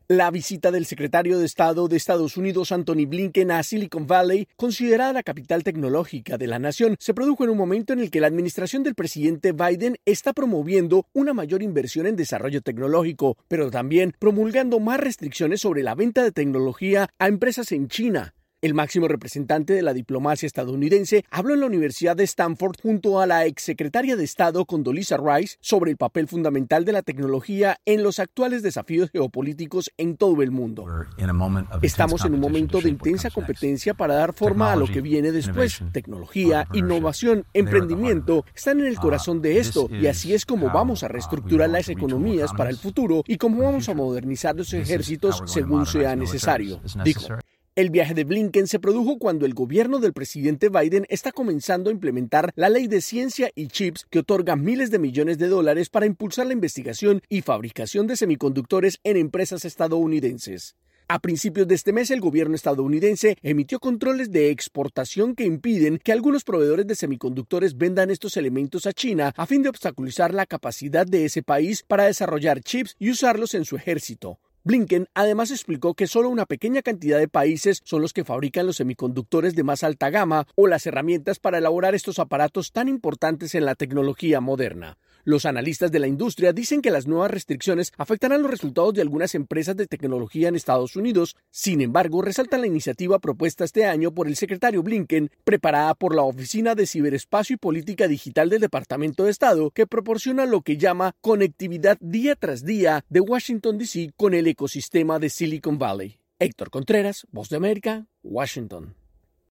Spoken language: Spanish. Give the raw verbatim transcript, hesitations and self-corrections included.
La visita del secretario de Estado de Estados Unidos, Antony Blinken, a Silicon Valley, considerada la capital tecnológica de la nación, se produjo en un momento en el que la administración del presidente Biden está promoviendo una mayor inversión en desarrollo tecnológico, pero también promulgando más restricciones sobre la venta de tecnología a empresas en China. El máximo representante de la diplomacia estadounidense habló en la Universidad de Stanford junto a la exsecretaria de Estado Condoleezza Rice sobre el papel fundamental de la tecnología en los actuales desafíos geopolíticos en todo el mundo. Estamos en un momento de intensa competencia para dar forma a lo que viene después. Tecnología, innovación, emprendimiento están en el corazón de esto, y así es como vamos a reestructurar las economías para el futuro y cómo vamos a modernizar los ejércitos según sea necesario, dijo. El viaje de Blinken se produjo cuando el gobierno del presidente Biden está comenzando a implementar la ley de ciencia y chips que otorga miles de millones de dólares para impulsar la investigación y fabricación de semiconductores en empresas estadounidenses. A principios de este mes, el gobierno estadounidense emitió controles de exportación que impiden que algunos proveedores de semiconductores vendan estos elementos a China a fin de obstaculizar la capacidad de ese país para desarrollar chips y usarlos en su ejército. Blinken además explicó que solo una pequeña cantidad de países son los que fabrican los semiconductores de más alta gama o las herramientas para elaborar estos aparatos tan importantes en la tecnología moderna. Los analistas de la industria dicen que las nuevas restricciones afectarán los resultados de algunas empresas de tecnología en Estados Unidos. Sin embargo, resaltan la iniciativa propuesta este año por el secretario Blinken, preparada por la Oficina de Ciberespacio y Política Digital del Departamento de Estado, que proporciona lo que llama conectividad día tras día de Washington D C con el ecosistema de Silicon Valley. Héctor Contreras, Voz de América, Washington.